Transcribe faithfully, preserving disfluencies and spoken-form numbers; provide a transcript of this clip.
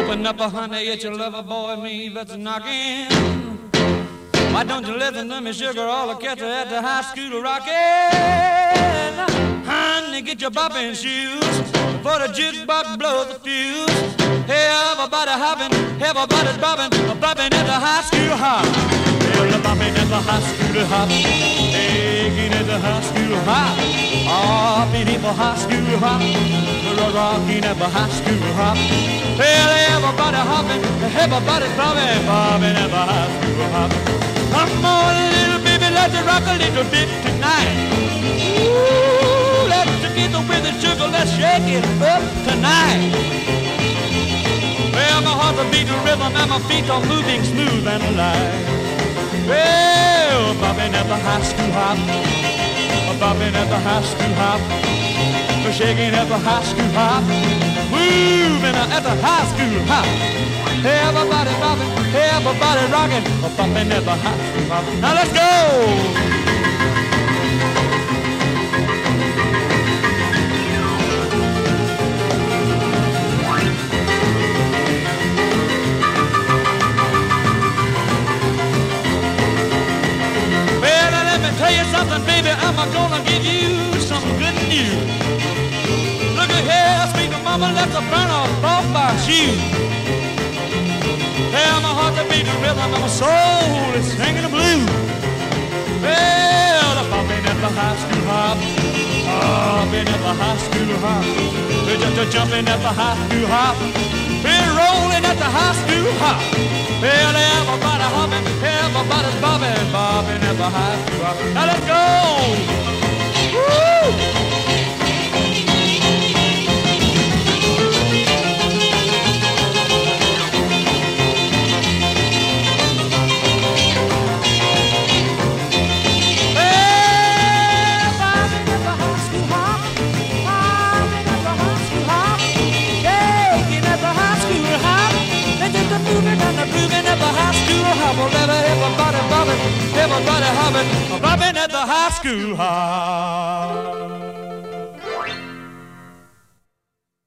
Open up, a honey, it's your lover boy, me that's knocking. Why don't you listen to me, sugar, all the cats are at the high school rocking. Honey, get your bopping shoes, for the jukebox blows the fuse. Hey, everybody hopping, everybody's bopping, bopping at the high school hop. Well, the bopping at the high school hop, taking at the high school hop, hopping at the high school hop, rocking at the high school hop. Well, everybody hopping, everybody's bopping, bopping at the high school hop. Come on, little baby, let's rock a little bit tonight. Ooh, let's get with the sugar, let's shake it up tonight. Well, my heart's a beating rhythm and my feet are moving smooth and alive. Well, bopping at the high school hop, bopping at the high school hop, shaking at the high school hop, moving at the high school hop. Everybody bopping, everybody rocking, bopping at the high school hop. Now let's go! Tell you something, baby, I'm gonna give you some good news. Look at here, sweet mama, let's burn off off my shoes. Well, my heart's a beating rhythm and my soul is singing the blues. Well, I'm bopping at the high school hop, bopping at the high school hop, we're just jumping at the high school hop, we're rolling at the high school hop. Well, everybody hopping, everybody's bobbing, bobbing at the high school hop. Now let's go! Woo! Everybody bobbing, everybody hopping, bobbing at the high school hop.